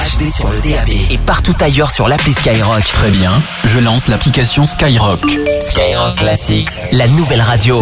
HD sur le DAB et partout ailleurs sur l'appli Skyrock. Très bien, je lance l'application Skyrock. Skyrock Classics, la nouvelle radio.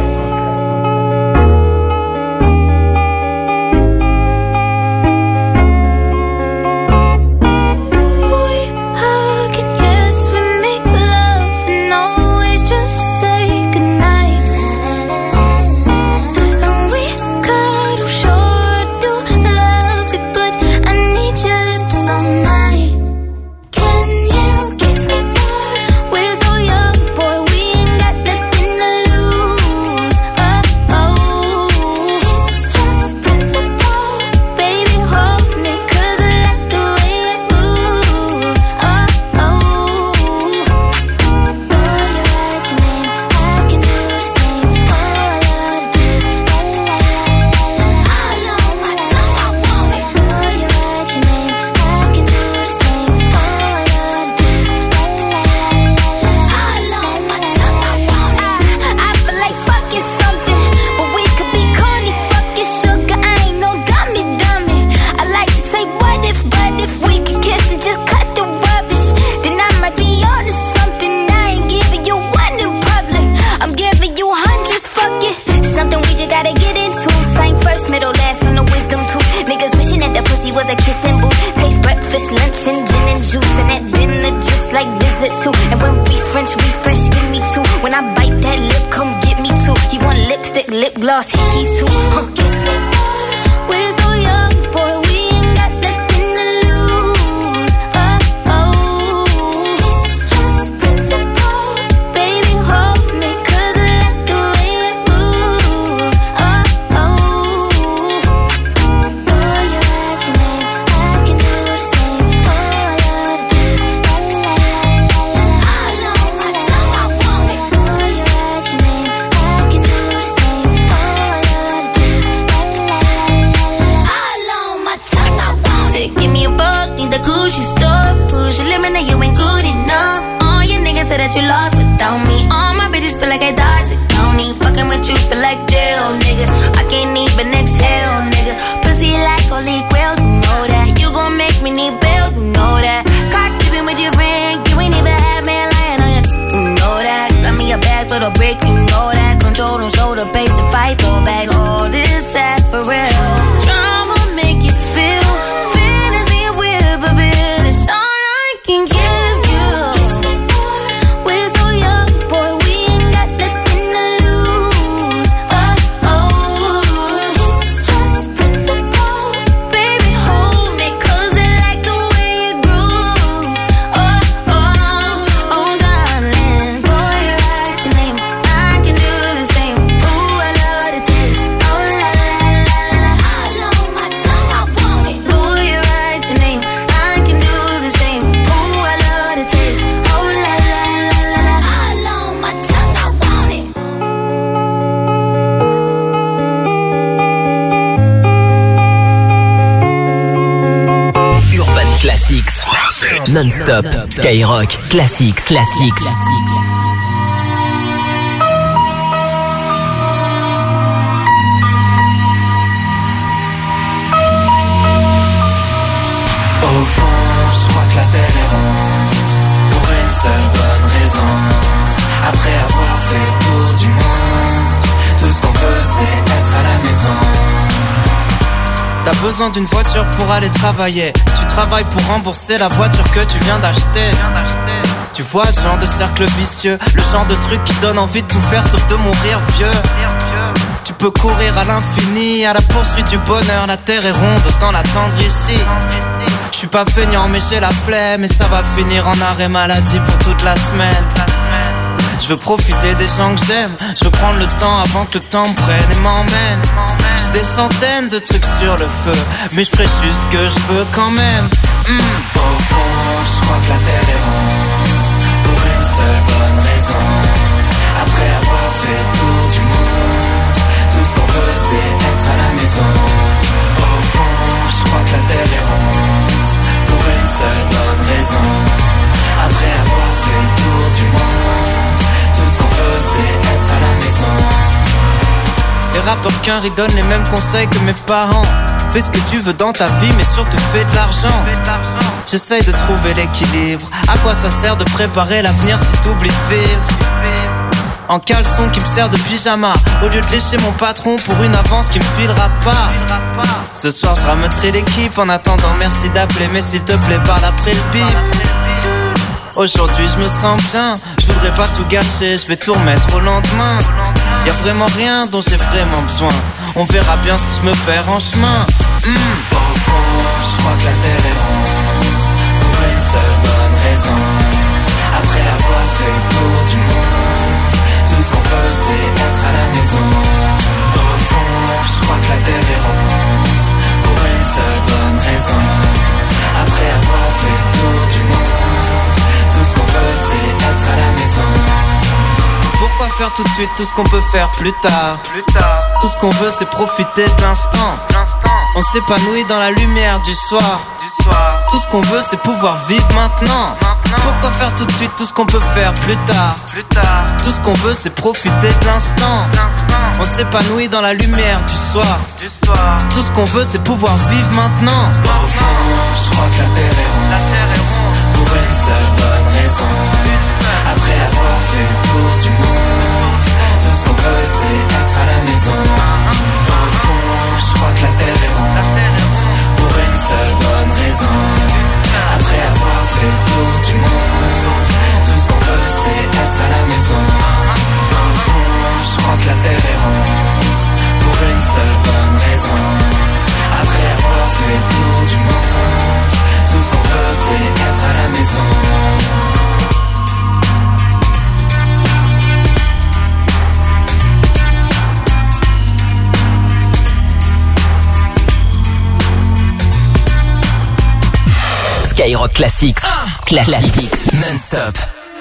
Gloss hickeys too. Kiss me more. We're so young, boy. We ain't got nothing to lose. Oh oh, it's just principle. Baby, hold me, 'cause I like the way we move. Oh oh, boy, you write your name, I can do the same. Oh, I love the taste. La la la la la. All on my tongue, I want it. Boy, you write your name, I can do the same. Give me a buck, need the Gucci stuff. Push your limit, now you ain't good enough. All your niggas say that you lost without me. All my bitches feel like I dodged the county. Fucking with you feel like jail, nigga. I can't even exhale, nigga. Pussy like holy grail, you know that. You gon' make me need bail, you know that. Caught keeping with your friend, you ain't even had me lying on you know that. Got me a bag for the brick, you know that. Control and shoulder, pace and fight, throw back all this ass for real. Drama make you feel. It's all I can give you. Kiss me more. We're so young, boy. We ain't got nothing to lose. Oh oh, it's just principle. Baby, hold me, 'cause I like the way you groove. Oh oh, oh darling, boy, you write your name, I can do the same. Ooh, I love the taste. Oh la la la la, all on my tongue, I want it. Boy, you write your name. Classics, non-stop, Skyrock, Classics, Classics. Au fond, je crois que la terre est ronde, pour une seule bonne raison. Après avoir fait le tour du monde, tout ce qu'on veut c'est être à la maison. T'as besoin d'une voiture pour aller travailler. Tu travailles pour rembourser la voiture que tu viens d'acheter. Tu vois le genre de cercle vicieux, le genre de truc qui donne envie de tout faire sauf de mourir vieux. Tu peux courir à l'infini, à la poursuite du bonheur. La terre est ronde, autant l'attendre ici. Je suis pas feignant mais j'ai la flemme, et ça va finir en arrêt maladie pour toute la semaine. Je veux profiter des gens que j'aime, je veux prendre le temps avant que le temps me prenne et m'emmène. J'ai des centaines de trucs sur le feu, mais je ferai juste ce que je veux quand même. Au fond, je crois que la terre est ronde, pour une seule bonne raison. Après avoir fait le tour du monde, tout ce qu'on veut c'est être à la maison. Au fond, je crois que la terre est ronde, pour une seule bonne raison. Après avoir fait le tour du monde, tout ce qu'on veut c'est être à la maison. Les rappeurs qu'un donnent les mêmes conseils que mes parents. Fais ce que tu veux dans ta vie, mais surtout fais de l'argent. J'essaye de trouver l'équilibre. À quoi ça sert de préparer l'avenir si t'oublies de vivre? En caleçon qui me sert de pyjama, au lieu de lécher mon patron pour une avance qui me filera pas. Ce soir je rameuterai l'équipe. En attendant merci d'appeler, mais s'il te plaît parle après le bip. Aujourd'hui je me sens bien, je voudrais pas tout gâcher, je vais tout remettre au lendemain. Y'a vraiment rien dont j'ai vraiment besoin. On verra bien si je me perds en chemin. Au fond, je crois que la terre est ronde, pour une seule bonne raison. Après avoir fait le tour du monde, tout ce qu'on veut c'est être à la maison. Au fond, je crois que la terre est ronde, pour une seule bonne raison. Après avoir fait le tour du monde, tout ce qu'on veut c'est être à la maison. Pourquoi faire tout de suite tout ce qu'on peut faire plus tard? Tout ce qu'on veut c'est profiter de l'instant. On s'épanouit dans la lumière du soir. Tout ce qu'on veut c'est pouvoir vivre maintenant. Pourquoi faire tout de suite tout ce qu'on peut faire plus tard? Tout ce qu'on veut c'est profiter de l'instant. On s'épanouit dans la lumière du soir. Tout ce qu'on veut c'est pouvoir vivre maintenant. Au fond, je crois que la terre est ronde, pour une seule bonne raison. Après avoir fait le tour du monde, tout ce qu'on veut c'est être à la maison. Au fond, je crois que la terre est ronde, pour une seule bonne raison. Après avoir fait le tour du monde, tout ce qu'on veut c'est être à la maison. Au fond, je crois que la terre est ronde, pour une seule bonne raison. Après avoir fait le tour du monde, tout ce qu'on veut c'est être à la maison. Skyrock Classics. Classics non-stop.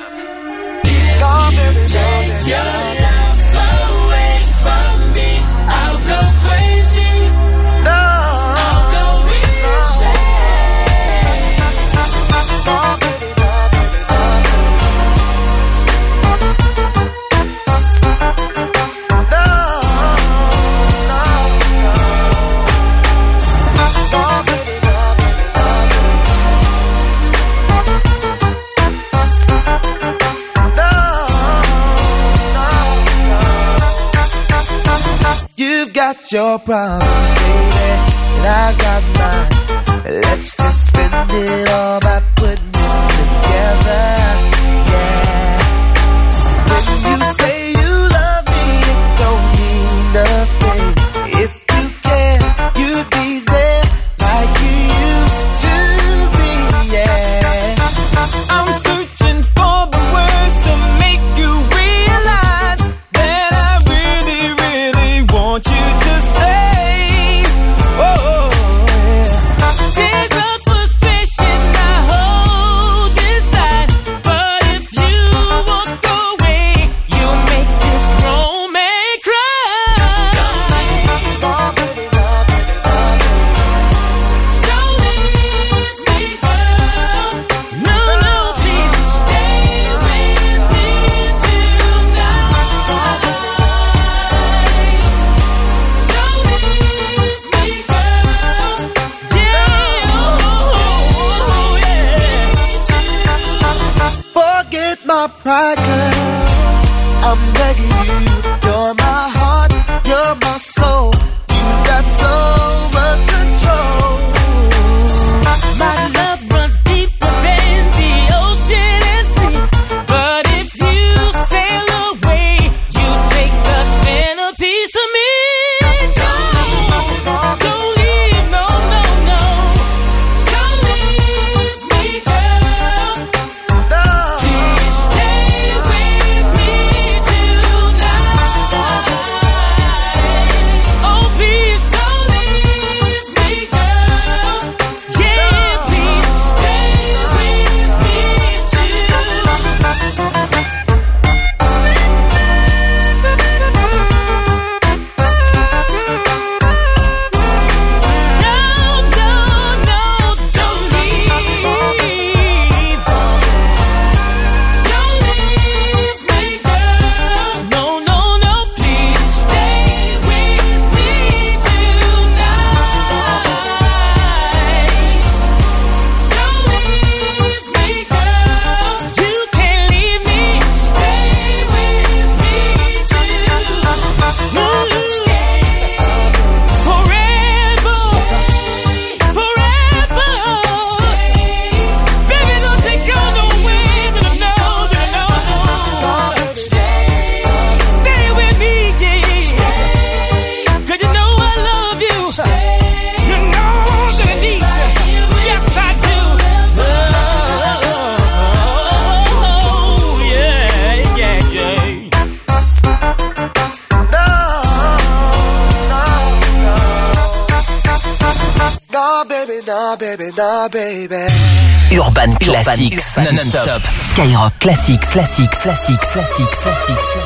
Got your problems, baby, and I got mine. Let's just spend it all by putting it together, yeah. When you say you love me, it don't mean nothing. If you care, you'd be there like you used to be, yeah. I'm searching for the words to make you realize that I really, really want you to stay. Oh, yeah. Tears of frustration I hold inside, but if you walk away, you'll make this grown man cry. Don't leave me, girl. No, no, please stay with me tonight. Don't leave me, girl. Yeah, oh, yeah. Forget my pride, girl. I'm begging you. You're my heart, you're my soul. You got so much control. My love runs deeper than the ocean and sea. But if you sail away, you take the centerpiece of me. Don't leave, no, no, no. Don't leave me, girl. Please stay with me tonight. Nah, baby, nah, baby. Urban Classics, non-stop. Skyrock Classics, classics, classics, classics, classics.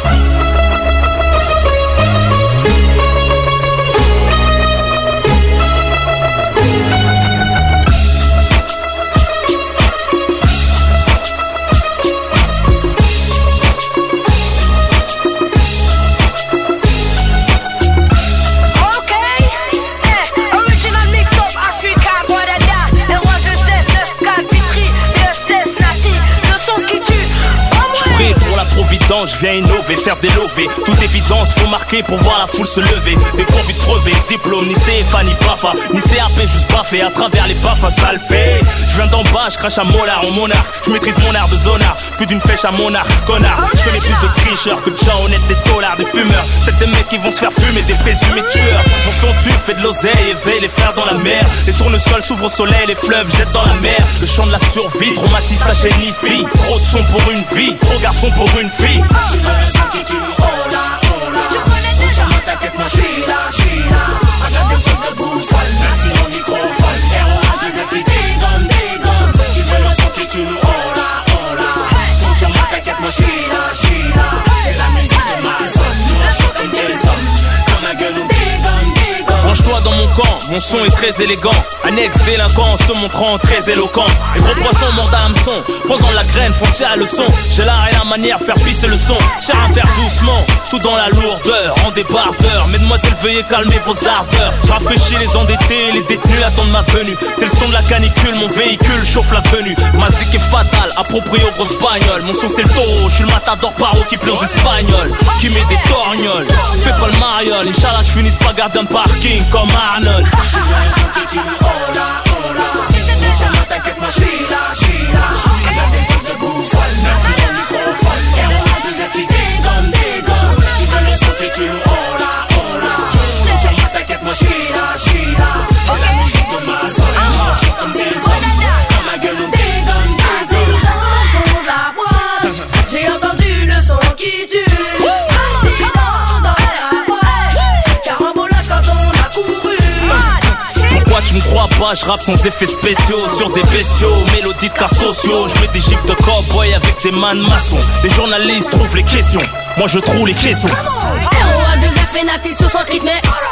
Je viens innover, faire des lovés. Toute évidence, faut marquer pour voir la foule se lever. Des convites crevés, diplôme, ni CFA, ni BAFA, ni CAP, juste baffé à travers les baffes, ça le fait. Je viens d'en bas, je crache à Mollard, en monarque. Je maîtrise mon art de zonard, plus d'une flèche à monarque, connard. Je connais plus de tricheurs que de gens honnêtes, des taulards, des fumeurs. Peut-être des mecs qui vont se faire fumer, des présumés tueurs. Mon son tue, fait de l'oseille, éveille les frères dans la mer. Les tournesols s'ouvrent au soleil, les fleuves jettent dans la mer. Le chant de la survie, traumatise la chaîne fille. Trop de son pour une vie, trop garçon pour une fille. Tu veux le son qui tue, hola, hola. On s'en met t'inquiète mon Sheila, Sheila. Regarde une sorte de boule folle, merci au microphone. ROH, les petits dégomme, dégomme. Tu veux le son qui tue, hola, hola. On s'en met t'inquiète mon Sheila, Sheila. C'est la musique de ma zone, nous on chante comme des hommes. Comme un gueule ou dégomme, dégomme. Range-toi dans mon camp, mon son est très élégant. Annexe délinquant, se montrant très éloquent. Les gros poissons mordent à hameçon, posant la graine, font tirer le son. J'ai l'art et la manière, faire pisser le son. Cher à faire doucement, tout dans la lourdeur, en débardeur. Mesdemoiselles, veuillez calmer vos ardeurs. Je rafraîchis les endettés, les détenus attendent ma venue. C'est le son de la canicule, mon véhicule chauffe la venue. Ma zik est fatale, approprié aux grosses bagnoles. Mon son c'est le taureau, je suis le matador paro qui plaît aux espagnols. Qui met des torgnoles, fais pas le mariole. Inch'Allah, je finisse pas gardien de parking comme Arnold. Tu veux le son qui tue, hola, hola. On s'en met t'inquiète mon Sheila, Sheila. Regarde une sorte de boule folle, merci au microphone. ROH, les petits dégomme, dégomme. Tu veux le son qui tue, hola, hola. On s'en met t'inquiète mon Sheila, Sheila. C'est la musique de ma zone, moi je chante comme des hommes. Comme la gueule ou dégomme, dégomme. Assis dans la boîte, j'ai entendu le son qui tue. Assis dans la boîte, carambolage quand on a couru. Pourquoi tu me crois pas, je rappe sans effets spéciaux. Sur des bestiaux, mélodies de cas sociaux. Je mets des gifs de cowboy avec des man maçons. Les journalistes trouvent les questions, moi je trouve les caissons. ROH, 2F et Nati sous son rythme.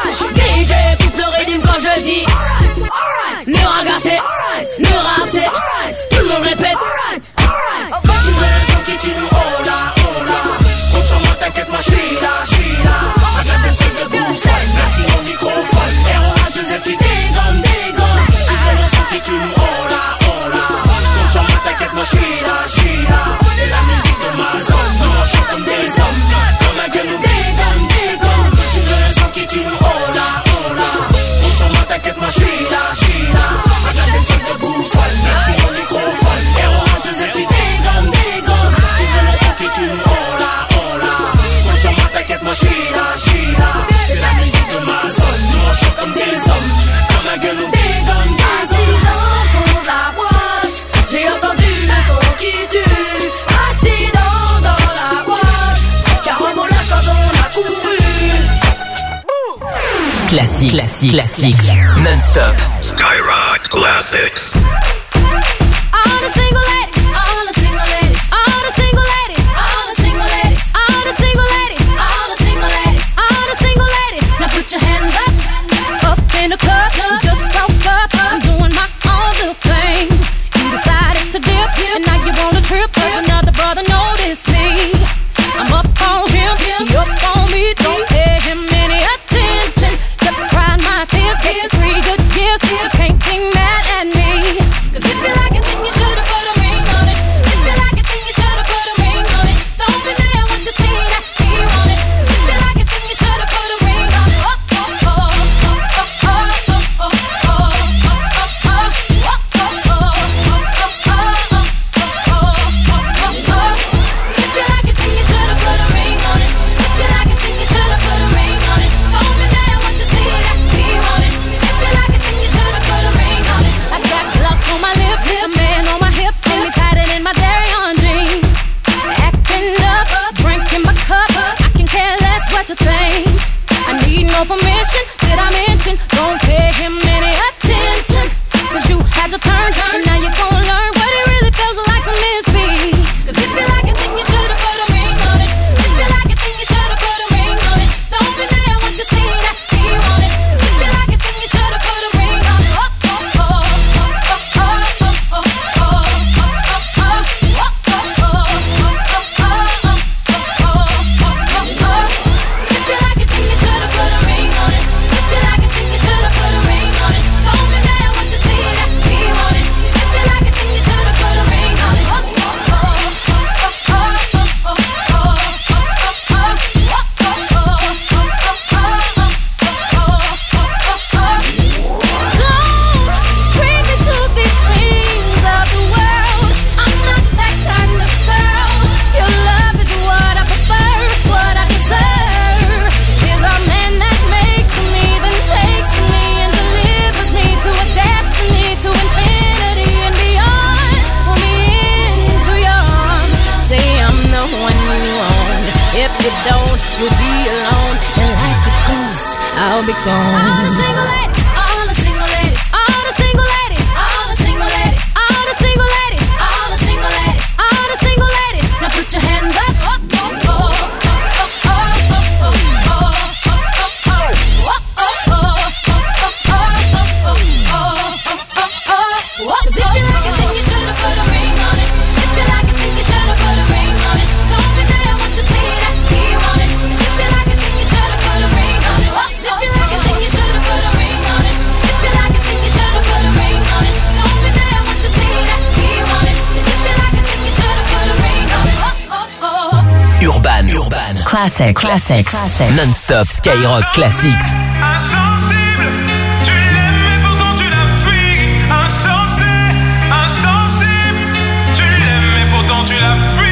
DJ coupe le rythme quand je dis. Le raga c'est, le rap c'est, tout le monde répète. Tu veux le son qui tue, hola, hola. On s'en met t'inquiète mon Sheila, Sheila. Regarde une sorte de boule folle, merci au microphone. ROH, les petits dégomme, dégomme. Tu veux le son qui tue, hola, hola. On s'en met t'inquiète mon Sheila, Sheila. C'est la musique de ma zone, nous on chante comme des hommes. Comme la gueule ou dégomme, dégomme. Tu veux le son qui tue, hola, hola. On s'en met t'inquiète mon Sheila, Sheila. Regarde une sorte de boule folle, merci au microphone. ROH, les petits dégomme, dégomme. Tu veux le son qui tue, hola, hola. On s'en met t'inquiète mon Sheila, Sheila. C'est la musique de ma zone, nous on chante comme des hommes. Comme la gueule ou dégomme, Assis dégomme. dans la boîte, j'ai entendu le son qui tue. Assis dans la boîte, carambolage quand on a couru. Classique, classique, classique. Non-stop. Skyrock Classics. All the single ladies, all the single ladies, all the single ladies, all the single ladies, all the single ladies, all the single ladies, all the single ladies. Now put your hands up in the club. You just broke up, I'm doing my own little thing. You decided to dip, and now you want a trip, 'cause another brother noticed me. I'm up on him, he up on me, don't pay him any attention. Just crying my tears, getting 3 good years, can't be mad at me. 'Cause if you like it, then you should've put a ring on turn. And now you're gonna learn what it really feels like to miss me. Cause if you like it, then you should've put a ring on it. If you like it, then you should've put a ring on it. Don't be mad once you see that he want it. Cause if you like it, then you should've put a ring on it. I'll be gone. All the single ladies, all the single ladies, all the single ladies, all the single ladies, all the single ladies, all the single ladies, all the single ladies. Now put your hands up. If you like it, then you should've put a ring on it. If you like it, then you should've put a ring on it. Don't be mad once you see that he want it. If you like it, then you should've put a ring on it. If you like it, then you should've put a ring on it. If you like it, then you should've put a ring on it. Don't be mad once you see that he want it. If you like it, then you should've put a ring on it. Urban. Classics. Non-stop Skyrock Classics. Insensible, tu l'aimes mais pourtant tu la fuis. Insensible, tu l'aimes mais pourtant tu la fuis.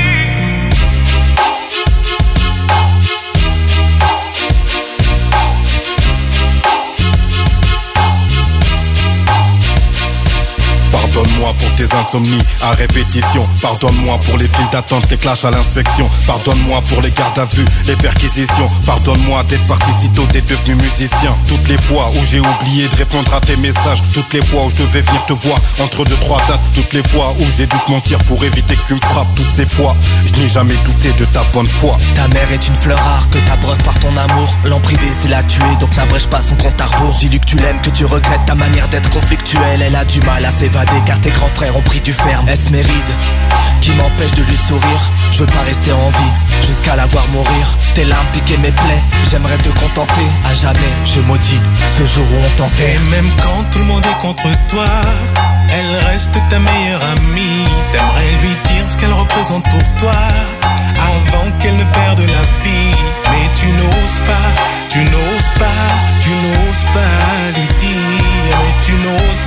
Pardonne-moi pour tes insomnies à répétition. Pardonne-moi pour les files d'attente, les clashs à l'inspection. Pardonne-moi pour les gardes à vue, les perquisitions. Pardonne-moi d'être parti si tôt, d'être devenu musicien. Toutes les fois où j'ai oublié de répondre à tes messages. Toutes les fois où je devais venir te voir entre 2-3 dates. Toutes les fois où j'ai dû te mentir pour éviter que tu me frappes. Toutes ces fois, je n'ai jamais douté de ta bonne foi. Ta mère est une fleur rare que t'abreuves par ton amour. L'en privé c'est la tuer, donc n'abrège pas son compte à rebours. Dis-lui que tu l'aimes, que tu regrettes ta manière d'être conflictuelle. Elle a du mal à s'évader car tes grands frères ont pris du ferme. Est-ce mes rides qui m'empêchent de lui sourire? Je veux pas rester en vie jusqu'à la voir mourir. Tes larmes piquaient mes plaies, j'aimerais te contenter. À jamais je maudis ce jour où on t'enterre. Et même quand tout le monde est contre toi, elle reste ta meilleure amie. T'aimerais lui dire ce qu'elle représente pour toi avant qu'elle ne perde la vie. Mais tu n'oses pas lui dire. Mais tu n'oses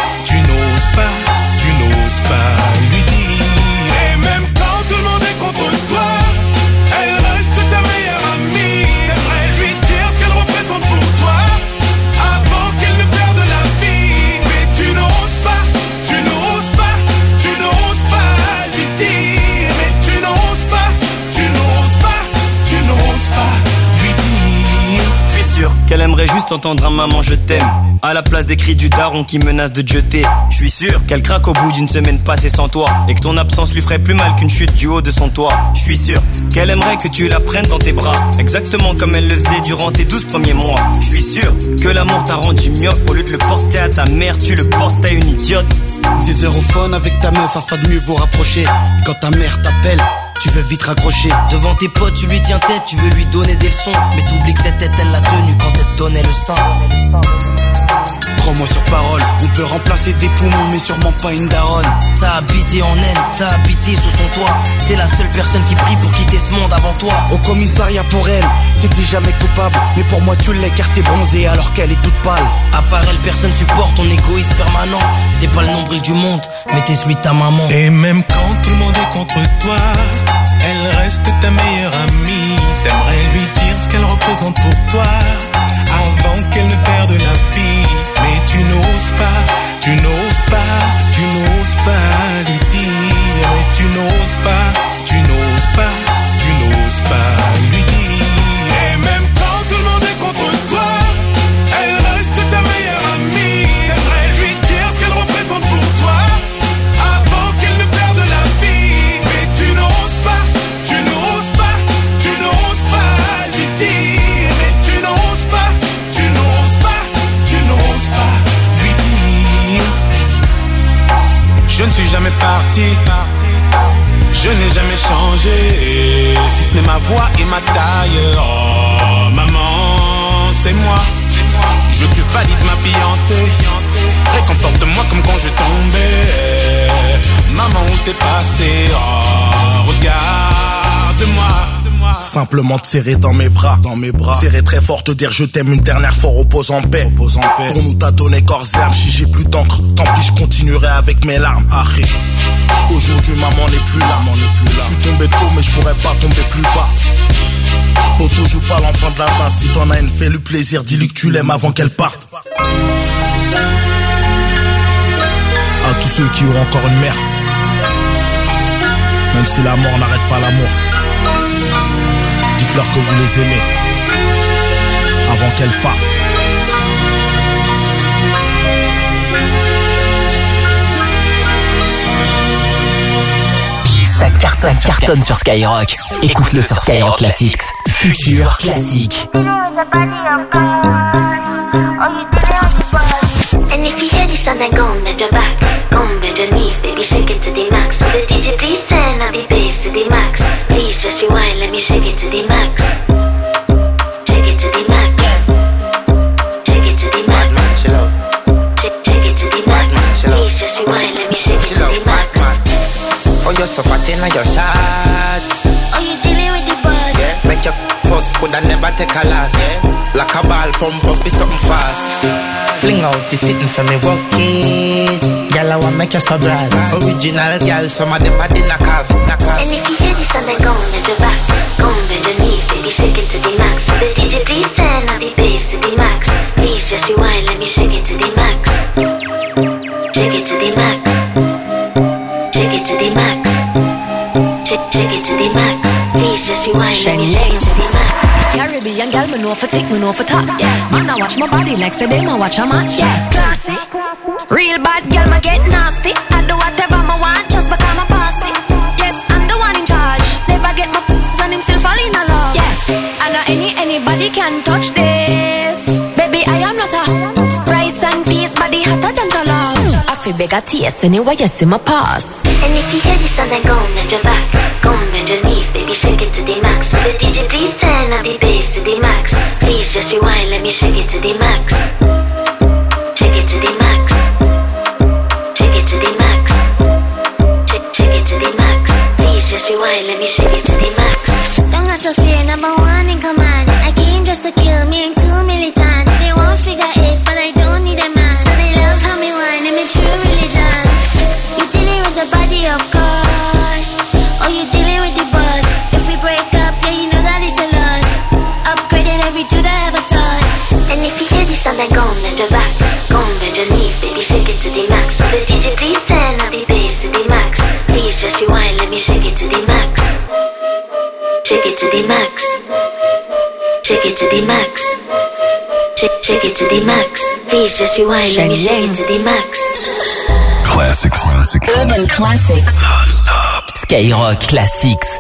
pas lui dire. Et même quand tout le monde est contre toi, elle reste ta meilleure amie. T'aimerais lui dire ce qu'elle représente pour toi avant qu'elle ne perde la vie. Mais tu n'oses pas lui dire. Mais tu n'oses pas lui dire. Je suis sûr qu'elle aimerait juste entendre un maman je t'aime à la place des cris du daron qui menace de te jeter. Je suis sûr qu'elle craque au bout d'une semaine passée sans toi et que ton absence lui ferait plus mal qu'une chute du haut de son toit. Je suis sûr qu'elle aimerait que tu la prennes dans tes bras, exactement comme elle le faisait durant tes 12 premiers mois. Je suis sûr que l'amour t'a rendu myope. Au lieu de le porter à ta mère, tu le portes à une idiote. T'es zérophone avec ta meuf afin de mieux vous rapprocher. Et quand ta mère t'appelle, tu veux vite raccrocher. Devant tes potes, tu lui tiens tête, tu veux lui donner des leçons. Mais t'oublies que cette tête, elle l'a tenue quand elle te donnait le sein. Crois-moi sur parole, on peut remplacer tes poumons, mais sûrement pas une daronne. T'as habité en elle, t'as habité sous son toit. C'est la seule personne qui prie pour quitter ce monde avant toi. Au commissariat pour elle, t'étais jamais coupable. Mais pour moi tu l'es car t'es bronzée alors qu'elle est toute pâle. À part elle, personne supporte ton égoïsme permanent. T'es pas le nombril du monde, mais t'es celui de ta maman. Et même quand tout le monde est contre toi, elle reste ta meilleure amie. T'aimerais lui dire ce qu'elle représente pour toi avant qu'elle ne perde la vie. Mais tu n'oses pas lui dire. Mais tu n'oses pas lui dire. Et même quand tout le monde est contre toi, elle reste ta meilleure amie. T'aimerais lui dire ce qu'elle représente pour Je ne suis jamais parti, je n'ai jamais changé, si ce n'est ma voix et ma taille. Oh maman, c'est moi. Je veux que tu valides ma fiancée. Réconforte-moi comme quand je tombais. Maman, où t'es passé? Oh, regarde-moi. Simplement te serrer dans mes bras, serrer très fort, te dire je t'aime une dernière fois, repose en paix. Pour nous t'as donné corps et âme, si j'ai plus d'encre, tant pis je continuerai avec mes larmes. Arrête. Aujourd'hui maman n'est plus là, je suis tombé de haut mais je pourrais pas tomber plus bas. Poto joue pas l'enfant de la tasse, si t'en as une fais le plaisir, dis-lui que tu l'aimes avant qu'elle parte. À tous ceux qui ont encore une mère, même si la mort n'arrête pas l'amour, dites-leur que vous les aimez avant qu'elle parte. Ça cartonne sur Skyrock. Écoute-le sur Skyrock Classics. Futur Classique. And if you hear this song, then go bend your back, go bend your knees, baby, shake it to the max. Will the DJ please turn up the bass to the max? Please just rewind, let me shake it to the max. Shake it to the max. Shake it to the max. Shake it to the max. Please just rewind, let me shake it to the max. Oh, you're so fat in your shot. Oh, you dealing with the boss? Yeah. Make your first coulda never take a last. Yeah. Like a ball pump up, be something fast. Fling out the sitting for me, walk it. Girl, I want make you so bright. Original girl, some of them are the knockoff. And if you hear this song, then go bend your back, go bend your knees, baby, shake it to the max. Will the DJ please turn up the bass to the max? Please just rewind, let me shake it to the max. Shake it to the max. Shake it to the max. Shake it to the max. Please just rewind, let me shake it to the max. Caribbean girl, me know for tick, me know for top, yeah. Man, I watch my body like say they ma watch a match, yeah. Classy, real bad girl, me get nasty. I do whatever me want, just because I'm bossy. Yes, I'm the one in charge. Never get my and him still fall in love. Yeah, I know anybody can touch this. Baby, I am not a rice and peas, body hotter than your love. I feel big a taste anyway, you see my pass. And if you hear this song, then go bend your back, go bend your knees, baby, shake it to the max. Will the DJ please turn up the bass to the max? Please just rewind, let me shake it to the max. Shake it to the max. Shake it to the max. Shake it to the max. Please just rewind, let me shake it to the max. Don't got to fear, number one in command. I came just to kill me and too militant. They won't figure it, but I don't need a man. So they love how me whine, I'm a true religion. You dealing with the body, of course. Oh, you dealing with the boss. If we break up, yeah, you know that it's a loss. Upgraded every dude I ever touched. And if you hear this song, then go bend your back, go bend your knees, baby, shake it to the max. Will the DJ please turn up the bass to the max? Please just rewind, let me shake it to the max. Shake it to the max. Shake it to the max. Shake it to the max. Please just rewind, let me shake it to the max. Classics. Urban Classics. Skyrock Classics.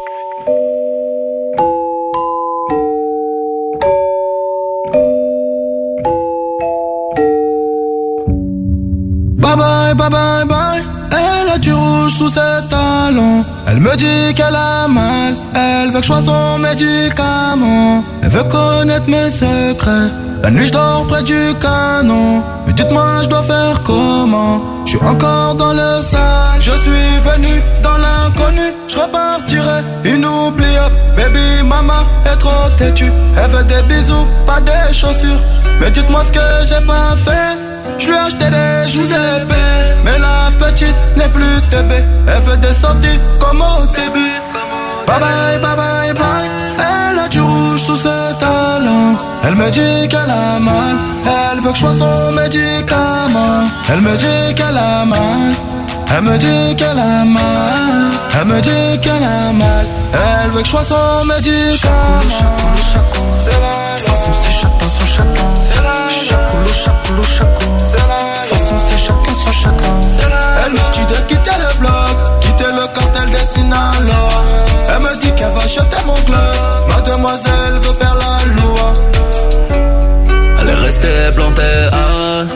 Bye bye, bye bye, bye. Elle a du rouge sous ses talons. Elle me dit qu'elle a mal. Elle veut que je sois son médicament. Elle veut connaître mes secrets. La nuit je dors près du canon. Mais dites-moi je dois faire comment? Je suis encore dans le sale. Je suis venu dans l'inconnu. Je repartirai inoubliable. Baby mama est trop têtue. Elle veut des bisous, pas des chaussures. Mais dites-moi ce que j'ai pas fait. Je lui ai acheté des joues épais. Mais la petite n'est plus teubée. Elle fait des sorties comme au début. Bye bye, bye bye, bye. Elle a du rouge sous ses talons. Elle me dit qu'elle a mal. Elle veut que je sois son médicament. Elle me dit qu'elle a mal. Elle me dit qu'elle a mal. Elle me dit qu'elle a mal. Elle veut que je sois son médicament. Chaco, c'est la. De toute façon c'est chacun son chacun. C'est la. Chaco, chaco. C'est la. De toute façon c'est chacun son chacun. Elle me dit de quitter le bloc, quitter le cartel des Sinaloa. Elle me dit qu'elle va acheter mon club. Mademoiselle veut faire la loi. Elle est restée plantée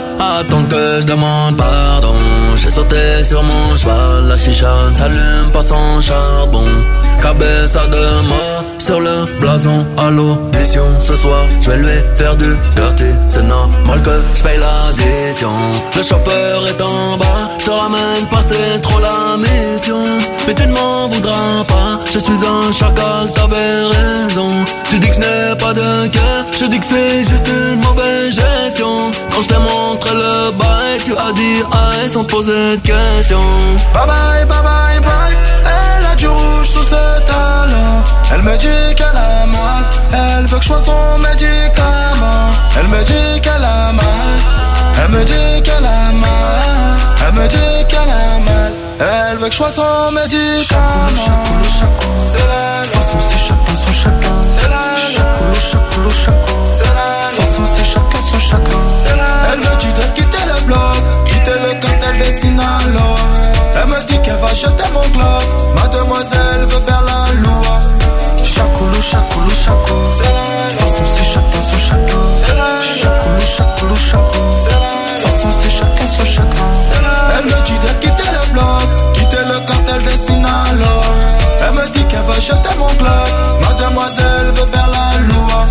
attendre que je demande pardon. J'ai sauté sur mon cheval, la chicha ne s'allume pas sans charbon. Cabeza de mort sur le blason à l'audition. Ce soir, je vais lui faire du dirty. C'est normal que je paye l'addition. Le chauffeur est en bas, je te ramène pas, c'est trop la mission. Mais tu ne m'en voudras pas, je suis un chacal, t'avais raison. Tu dis que je n'ai pas de cœur, je dis que c'est juste une mauvaise gestion. Quand je t'ai montré le bail, tu as dit aïe sans poser de questions. Bye bye, bye bye, bye. Elle a du rouge sous ses talons. Elle me dit qu'elle a mal, elle veut que je sois son médicament. Elle me dit qu'elle a mal, elle me dit qu'elle a mal, elle me dit qu'elle a mal. Elle veut que je sois son médicament. Chacoulou, chacoulou, c'est la. De toute façon c'est chacun son chacun. C'est la. Chacoulou, chacoulou, chacoulou, c'est la. De toute façon c'est chacun son chacun. C'est la. Elle me dit de quitter le bloc, quitter le cartel des Sinaloa. Elle me dit qu'elle va jeter mon Glock. Mademoiselle veut faire la loi. Chacoulou, chacoulou, chacoulou, c'est la. De toute façon c'est chacun son chacun. C'est la. Chacoulou, chacoulou, chacoulou, c'est la. De toute façon c'est chacun son chacun. C'est la. Elle me dit de quitter le bloc, quitter le cartel des Sinaloa. Elle me dit qu'elle va jeter mon Glock. Mademoiselle veut faire la loi.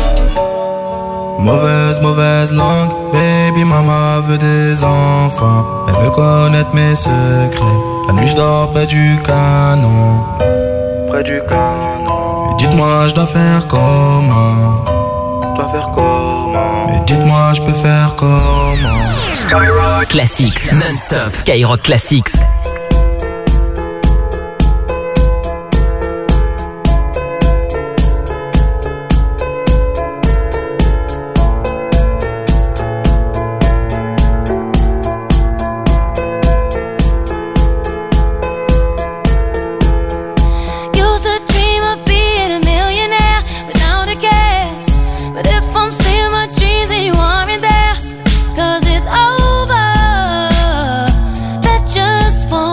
Mauvaise, mauvaise langue, baby mama veut des enfants. Elle veut connaître mes secrets. La nuit je dors près du canon. Près du canon. Mais dites-moi je dois faire comment. Je dois faire comment. Mais dites-moi je peux faire comment. Skyrock Classics, non-stop. Skyrock Classics. Just one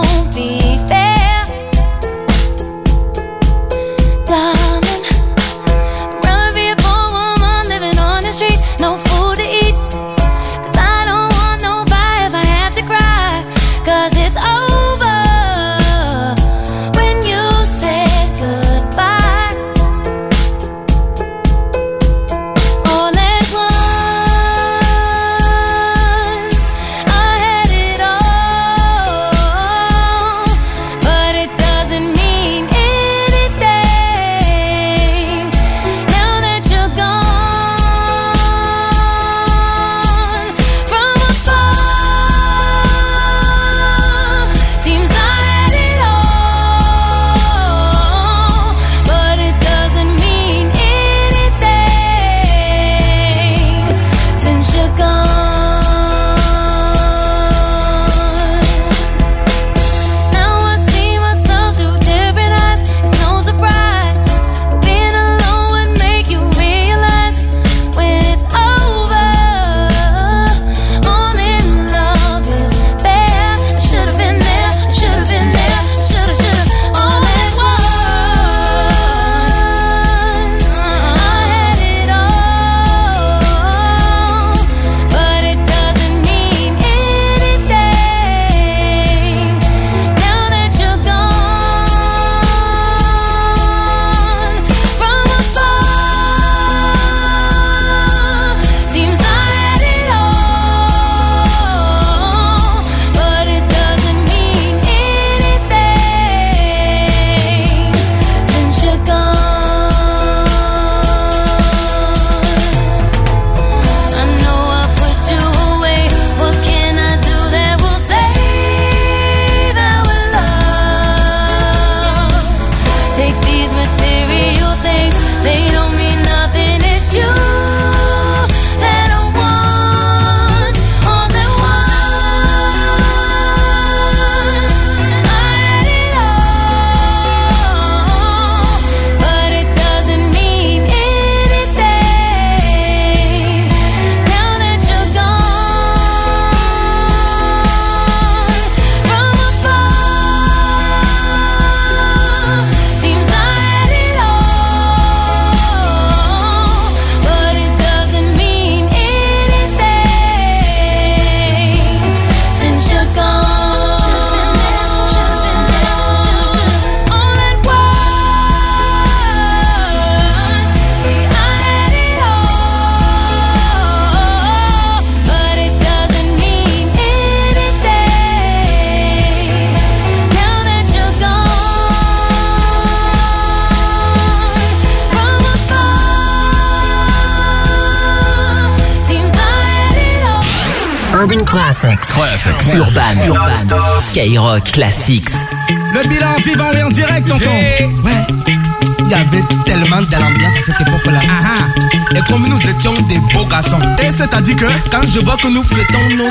Urban Classics. Urban. Skyrock Classics. Le bilan vivant et en direct, tonton. Ouais. Il y avait tellement de l'ambiance à cette époque-là. Et comme nous étions des beaux garçons. Et c'est-à-dire que quand je vois que nous fêtons nos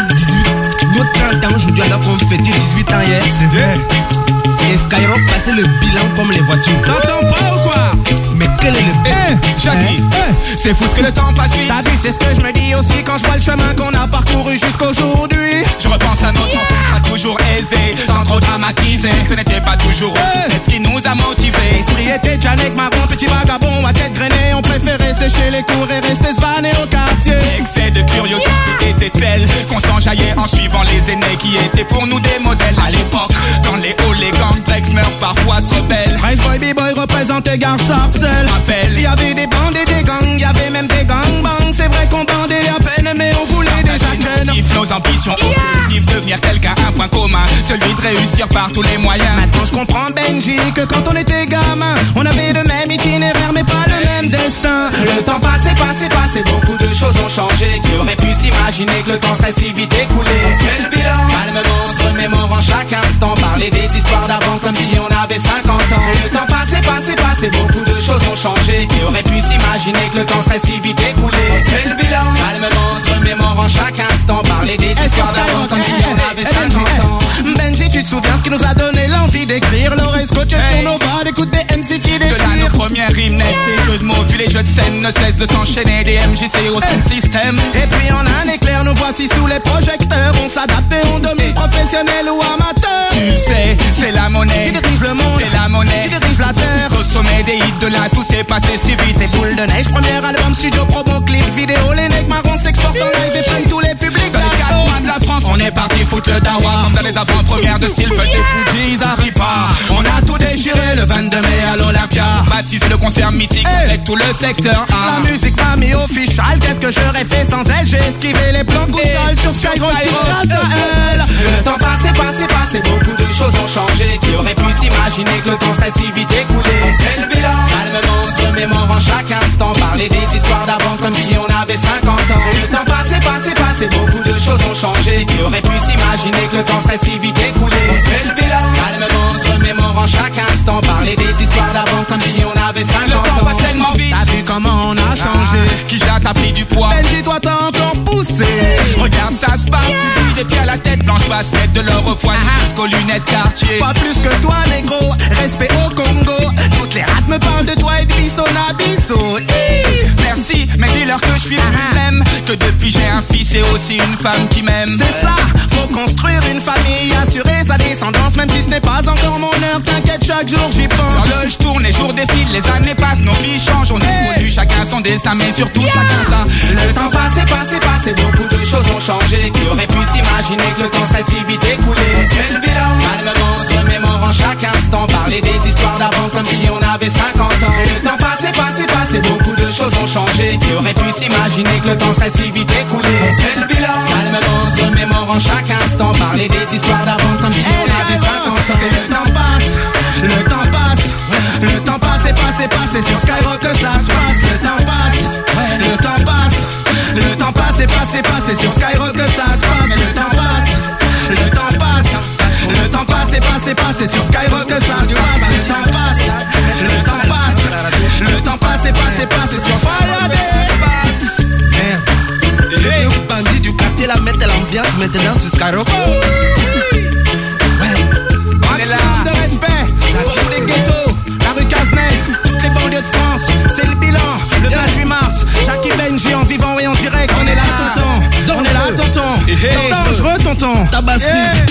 30 ans aujourd'hui alors qu'on fêtait 18 ans hier, c'est vrai. Et Skyrock passait le bilan comme les voitures. T'entends pas ou quoi? Mais quel est le bilan? Jackie, c'est fou ce que le temps passe vite. T'as vu, c'est ce que je me dis aussi quand je vois le chemin qu'on a parcouru jusqu'aujourd'hui. Je repense à notre enfance, pas toujours aisé, sans trop dramatiser. Ce n'était pas toujours peut-être ce qui nous a motivés. L'esprit était Janek Marron, petit vagabond à tête grainée. On préférait sécher les cours et rester svané au quartier. L'excès de curiosité était tel qu'on s'enjaillait en suivant les aînés qui étaient pour nous des modèles. À l'époque, dans les halls, les gangplex Murph parfois se rebellent. Fresh Boy B-Boy représentait Gare Charcel. Il y avait des bandes et des gangs, il y avait même des gangbangs. C'est vrai qu'on bandait à peine mais on voulait déjà ken. Nos ambitions objectifs, devenir quelqu'un, un point commun, celui de réussir par tous les moyens. Maintenant je comprends Benji que quand on était gamin, on avait le même itinéraire mais pas le même destin. Le temps passé, beaucoup de choses ont changé. Qui aurait pu s'imaginer que le temps serait si vite écoulé? On fait le bilan, calmement, se remémorant chaque instant. Parler des histoires d'avant comme si on avait 50 ans. Le temps passé, beaucoup de choses ont changé. Qui aurait pu s'imaginer que le temps serait si vite écoulé? On fait le bilan, calmement, se remémorant chaque instant. Parler des histoires d'avant comme si on avait 50 ans. Benji, tu te souviens ce qui nous a donné l'envie d'écrire? L'oreille scotchée sur nos voix, d'écoute des MC qui déchirent. De là nos premières rimes naissent des jeux de mots, puis les jeux de scène ne cessent de s'enchaîner. Des MJC au son système. Et puis en un éclair, nous voici sous les projecteurs. On s'adapte et on domine, professionnel ou amateur. Tu le sais, c'est la monnaie qui dirige le monde, c'est la monnaie qui dirige la terre. Au sommet des hits, de là tout s'est passé si vite. C'est Boule de Neige, premier album, studio, promo, clip, vidéo. Les necks marrons s'exportent en live et prennent tous les publics. Dans les 4 coins de la France, on est parti foutre le dawa. Comme dans les avant-premières de style Petit Fuji, Zaripa. On a tout déchiré le 22 mai à l'Olympia. Baptisé le concert mythique avec tout le secteur 1. La musique m'a mis official. Qu'est-ce que j'aurais fait sans elle? J'ai esquivé les plans Gouchal sur Skyrock grâce à elle. Le temps passé, beaucoup de choses ont changé. Qui aurait pu s'imaginer que le temps serait si vite écoulé? On fait le bilan, calmement, se remémorant chaque instant. Parler des histoires d'avant comme si on avait 50 ans. Le temps passé, beaucoup de choses ont changé. Qui aurait pu s'imaginer que le temps serait si vite écoulé? On fait le bilan, calmement, se remémorant chaque instant. Parler des histoires d'avant comme si on avait 50 ans. Le temps passe tellement vite. T'as vu comment on a changé? Qui t'a pris du poids? Benji, toi t'as encore poussé. Regarde ça se passe, tu vis des pieds à la tête. Blanche basket, de l'or au poignet jusqu'aux lunettes quartier. Pas plus que toi négro, respect au Congo. Toutes les rats me parlent de toi et de Bisso Nabisso. Merci, mais dis-leur que je suis plus même. Que depuis j'ai un fils et aussi une femme qui m'aime. C'est ça, faut construire une famille, assurer sa descendance. Même si ce n'est pas encore mon heure, t'inquiète, chaque jour j'y pense. L'horloge tourne, les jours défilent, les années passent, nos vies changent. On évolue, chacun son destin, mais surtout chacun ça. Le temps passé, beaucoup de choses ont changé. Qui aurait pu s'imaginer que le temps serait si vite écoulé? On fait le bilan, calmement, se remémorant chaque instant. Parler des histoires d'avant comme si on avait 50 ans. Le temps passé, beaucoup de choses ont changé. Qui aurait pu s'imaginer que le temps serait si vite écoulé? On fait le bilan, calmement, se remémorant chaque instant. Parler des histoires d'avant comme si on avait 50 ans. C'est le temps passe, le temps passe. Le temps passe et passe et passe, sur Skyrock que ça se passe. Le temps passe, le temps passe. Le temps passe et passe et passe, sur Skyrock que ça se passe. Le temps passe, le temps passe. Le temps passe et passe et passe, sur Skyrock que ça se passe. Le temps passe, le temps passe. Le temps passe et passe et passe, sur Fire passe. Les bandits du quartier là mettent l'ambiance maintenant sur Skyrock. Maximum de respect pour tous les ghettos, la rue Cazenec, toutes les banlieues de France. C'est le bilan, le 28 mars. Jackie Benji en vivant et en direct. On est là, tonton. On est là, tonton. C'est dangereux, tonton. Tabassi.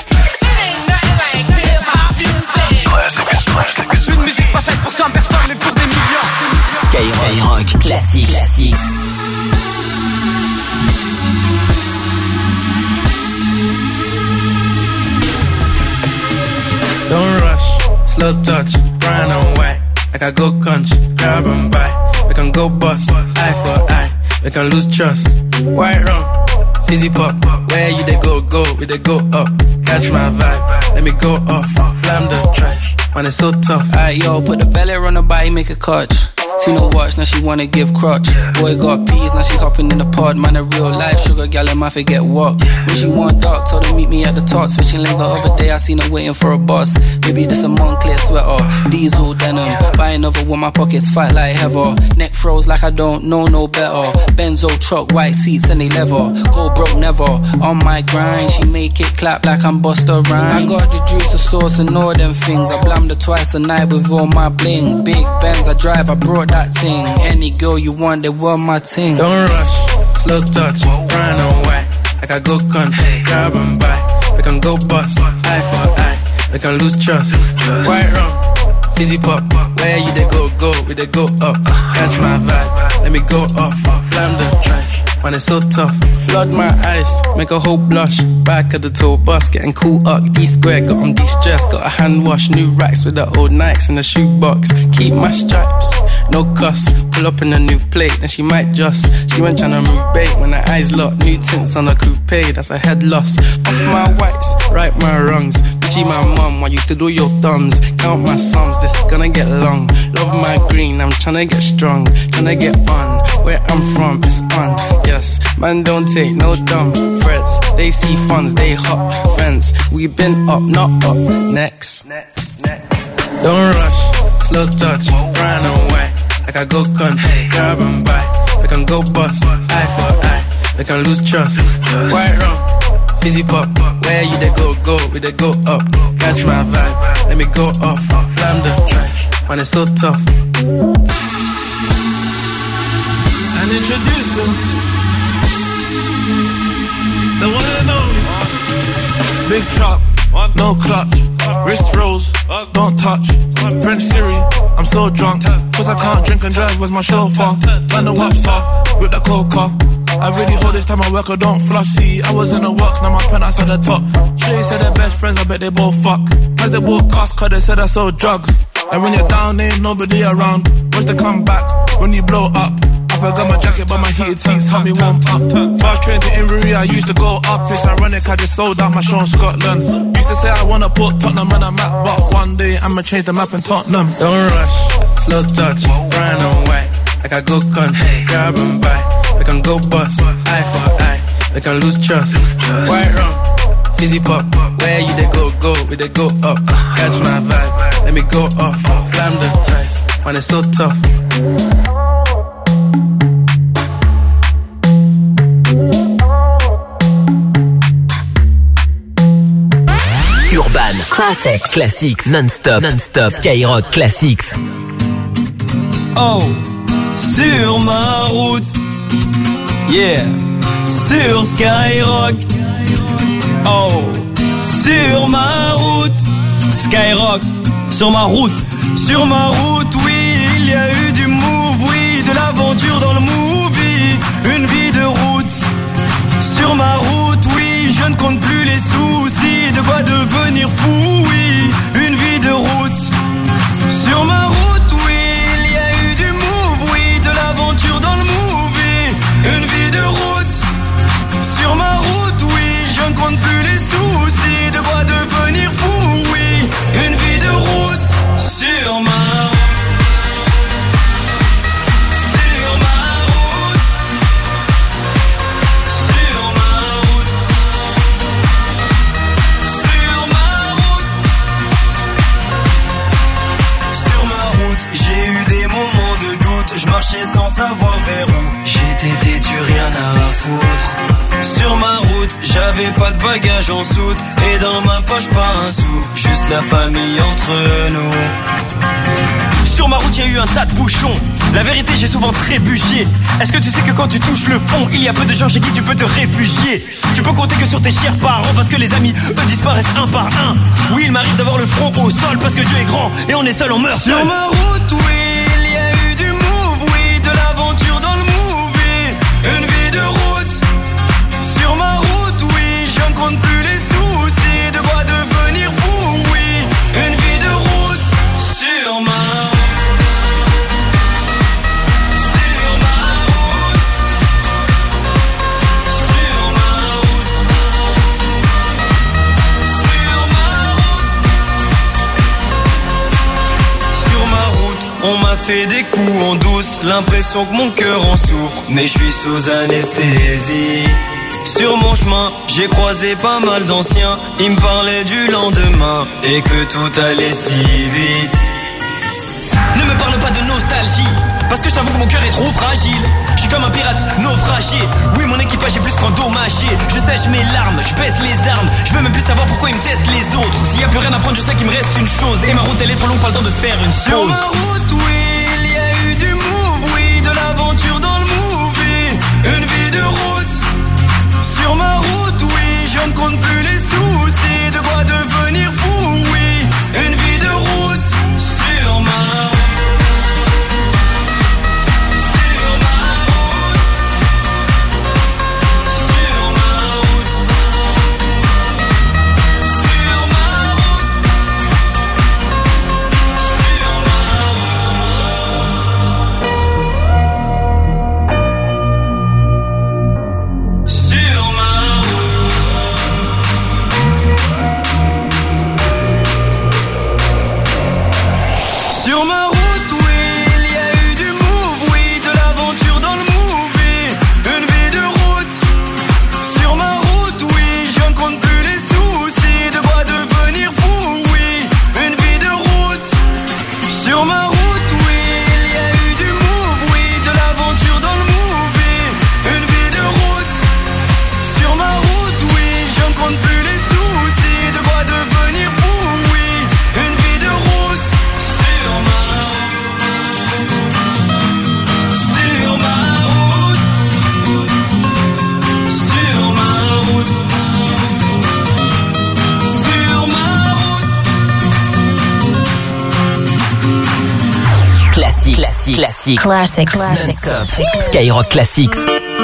Une musique pas faite pour 100 personnes, mais pour des millions. Skyrock classique. Don't rush, slow touch, brown and white. Like I go country, grab and buy. We can go bust, eye for eye. We can lose trust. White rum, fizzy pop. Where you they go, we they go up. Catch my vibe, let me go off. Blam the trash, man it's so tough. Alright yo, put the belly on the body, make a catch. Seen her watch, now she wanna give crutch. Boy got peas, now she hopping in the pod. Man, a real life sugar gal, in my forget what. When she want dark, told her meet me at the top. Switching lanes the other day, I seen her waiting for a bus. Maybe this a Moncler sweater, diesel denim. Buy another one, my pockets fight like heather. Neck froze like I don't know no better. Benzo truck, white seats and they leather. Go broke never, on my grind. She make it clap like I'm Busta Rhymes. I got the juice, the sauce and all them things. I blammed her twice a night with all my bling. Big Benz I drive, I brought that ting. Any girl you want, they were my ting. Don't rush, slow touch, brown and white. Like I go country, grab and buy. We can go bust, eye for eye. We can lose trust, white rum, fizzy pop. Where you they go, we they go up. Catch my vibe, let me go off. Blam the trash, man it's so tough. Flood my eyes, make a whole blush. Back of the tour bus, getting cool up. D-square, got on de-stress. Got a hand wash, new racks with the old Nikes in the shoebox. Keep my stripes, no cuss. Pull up in a new plate, then she might just. She went tryna move bait when her eyes locked. New tints on a coupe, that's a head loss. Off my whites, right my wrongs. Gucci my mum, while you to do your thumbs. Count my sums, this is gonna get long. Love my green, I'm tryna get strong. Tryna get on, where I'm from, it's on. Yes, man don't take no dumb threats. They see funds, they hop fence. We been up, not up, next. Don't rush, slow touch, brown and white. Like I go country, grab and buy. We can go bust, eye for eye. We can lose trust, white rum, fizzy pop. Where you they go, we they go up. Catch my vibe, let me go off. Blam the trash, man it's so tough. And introduce him, the one and only. Big chop, no clutch. Wrist rolls, don't touch. French Siri, I'm so drunk. Cause I can't drink and drive, where's my chauffeur? Man the waps off, with the coca. I really hold this time I work, I don't flossy. I was in the work, now my pen outside the top. Shay said they're best friends, I bet they both fuck. Cause they both cost, cause they said I sold drugs. And when you're down, ain't nobody around. Watch the comeback, when you blow up. I forgot my jacket, but my heated seats help me warm up. Fast train to Inverie, I used to go up. It's ironic, I just sold out my show in Scotland. Used to say I wanna put Tottenham on a map, but one day I'ma change the map in Tottenham. Don't rush, slow touch, brown and white. Like I go country, grab and buy. We can go bust, eye for eye. We can lose trust, white rum, fizzy pop. Where you they go, we they go up. Catch my vibe, let me go off. Blam the trash, man it's so tough. Urban Classics, classics, non-stop, Skyrock Classics. Oh, sur ma route, yeah, sur Skyrock. Oh, sur ma route, Skyrock, sur ma route. Sur ma route, oui, il y a eu du move, oui, de l'aventure dans le movie, une vie de route. Sur ma route, oui, je ne compte plus les soucis, de quoi devenir fou, oui, une vie de route. Sur ma route, oui, il y a eu du move, oui, de l'aventure dans le movie, une vie de route. Sur ma route, oui, je ne compte plus les soucis, de quoi devenir fou, oui, une vie de route. Sur ma route. Je marchais sans savoir vers où j'étais têtu, rien à foutre. Sur ma route, j'avais pas de bagages en soute. Et dans ma poche, pas un sou. Juste la famille entre nous. Sur ma route, y a eu un tas de bouchons. La vérité, j'ai souvent trébuché. Est-ce que tu sais que quand tu touches le fond, il y a peu de gens chez qui tu peux te réfugier. Tu peux compter que sur tes chers parents, parce que les amis, eux, disparaissent un par un. Oui, il m'arrive d'avoir le front au sol, parce que Dieu est grand et on est seul, on meurt seul. Sur ma route, oui, il y a eu du move, oui, de l'aventure dans le movie, une vie de route. Sur ma route, oui, je ne compte plus les soucis, de quoi devenir fou, oui, une vie de route. Sur ma route. On m'a fait des coups en douce, l'impression que mon cœur en souffre, mais je suis sous anesthésie. Sur mon chemin, j'ai croisé pas mal d'anciens, ils me parlaient du lendemain et que tout allait si vite. Ne me parle pas de nostalgie, parce que je t'avoue que mon cœur est trop fragile. Je suis comme un pirate naufragé. Oui, mon équipage est plus qu'endommagé. Je sèche mes larmes, je baisse les armes. Je veux même plus savoir pourquoi ils me testent les autres. S'il y a plus rien à prendre, je sais qu'il me reste une chose. Et ma route elle est trop longue, pas le temps de faire une pause. Sur ma route, oui, il y a eu du move, oui, de l'aventure dans le movie. Une vie de route. Sur ma route, oui, je ne compte plus les soucis. De quoi devenir fou, oui. Une vie de route. Sur ma route. Sur ma route, oui, il y a eu du move, oui, de l'aventure dans le movie. Une vie de route. Sur ma route, oui, je ne compte plus les soucis. De quoi devenir fou, oui. Une vie de route. Sur ma route, oui, il y a eu du move, oui, de l'aventure dans le movie. Une vie de route. Sur ma route, oui, je ne compte plus les soucis. De quoi devenir fou, oui. Une vie de route. Sur ma Classique. Non-stop. Skyrock Classics.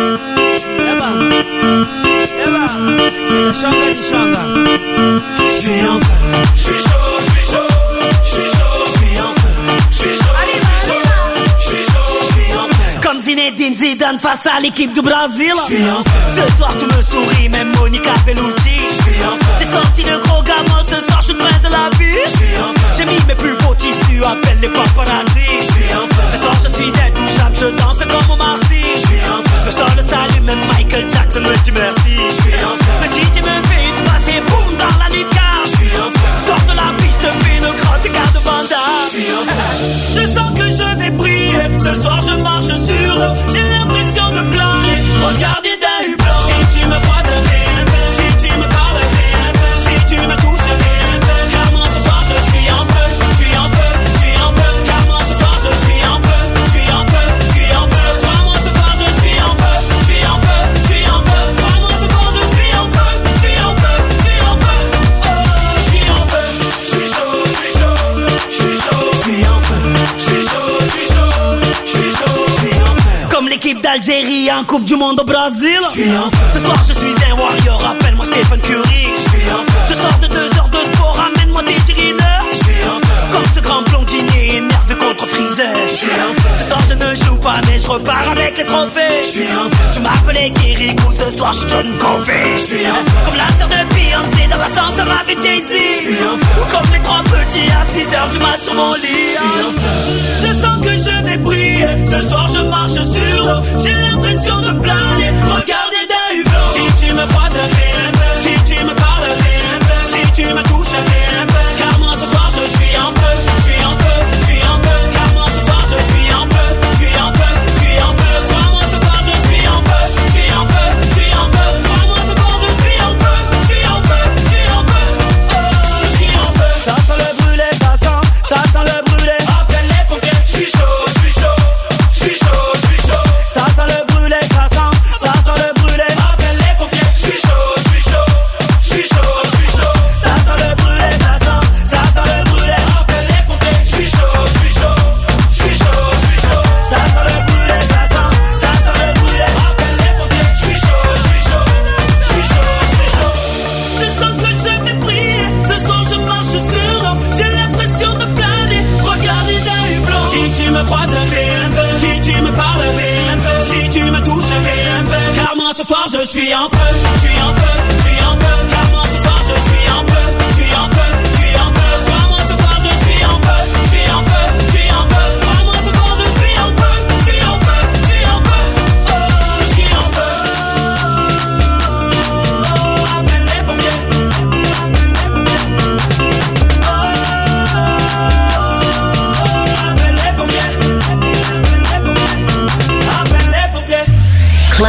Comme Zinedine Zidane face à l'équipe du Brésil. Ce soir tu me souris, même Monica Bellucci. J'ai sorti le gros gamin, ce soir je suis le prince de la vie. J'ai mis mes plus beaux tissus, appelle les paparazzi. Ce soir je suis intouchable, je danse comme Omar Sy. Le sol le salue, même Michael Jackson me dit merci. Le DJ me fait une passe et boum dans la lucarne. Sors de la piste, fais une grande écart de bandage. Je sens que je vais briller, ce soir je marche sur l'eau. J'ai l'impression de planer, regardez d'un hublot. Si tu me croises, rien, si tu me parles, rien, si tu me touches, rien, car moi ce soir je suis un peu, je suis un peu, je suis un peu, car moi ce soir je suis un peu, je suis un peu, je suis un peu, toi moi ce soir je suis un peu, je suis un peu, je suis un peu, toi moi ce soir je suis un peu, je suis un peu, je suis un peu, oh je suis un peu, je suis chaud, je suis chaud, je suis chaud, je suis un peu, je suis chaud, je suis chaud, je suis chaud, je suis un peu. Comme l'équipe d'Algérie en Coupe du Monde au Brésil. Ce soir je suis un warrior, appelle-moi Stephen Curry. Je sors de 2 heures de sport, ramène-moi des tirineurs. Comme ce grand blondinier énervé contre Freezer. Ce soir je ne joue pas mais je repars avec les trophées. Tu m'appelais Kirikou, ce soir je suis John Covey. Comme la sœur de Beyoncé dans l'ascenseur avec Jay-Z. Ou comme les 3 petits à 6 heures du mat sur mon lit. Je sens que je vais briller, ce soir je marche sur l'eau. J'ai l'impression de planer, regardez d'un hublot. Si tu me croises, rien, si tu me parles, rien, si tu me touches, rien, car moi ce soir je suis un peu, je suis un peu, je suis un peu, car moi ce soir je suis un peu, je suis un peu, je suis un peu, toi moi ce soir je suis un peu, je suis un peu, je suis un peu, toi moi ce soir je suis un peu, je suis un peu, je suis un peu, oh je suis un peu. Ça sent le brûlé, ça sent le brûlé. Appelle les pompiers, je suis chaud, je suis chaud, je suis chaud, je suis chaud. Ça sent le brûlé, ça sent le brûlé. Appelle les pompiers, je suis chaud, je suis chaud, je suis chaud, je suis chaud. Ça sent le brûlé, ça sent le brûlé. Appelle les pompiers, je suis chaud, je suis chaud, je suis chaud, je suis chaud. Ça sent le brûlé, ça sent le brûlé. Appelle les pompiers, je suis chaud, je suis chaud, je suis chaud, je suis chaud. Je sens que je vais briller, ce soir je marche sur l'eau. J'ai l'impression de planer, regardez d'un hublot. Si tu me croises, rien, si tu me parles, rien, si tu me touches, rien, car moi ce soir je suis un peu, je suis un peu, je suis un peu, car moi ce soir je suis un peu, je suis un peu, je suis un peu, toi moi ce soir je suis un peu, je suis un peu, je suis un peu, toi moi ce soir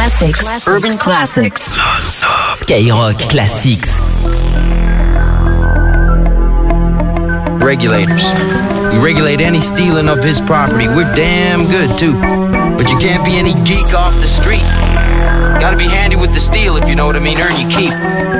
Classics. Urban Classics. Skyrock Classics. Regulators. We regulate any stealing of his property. We're damn good too. But you can't be any geek off the street. Gotta be handy with the steel if you know what I mean. Earn your keep.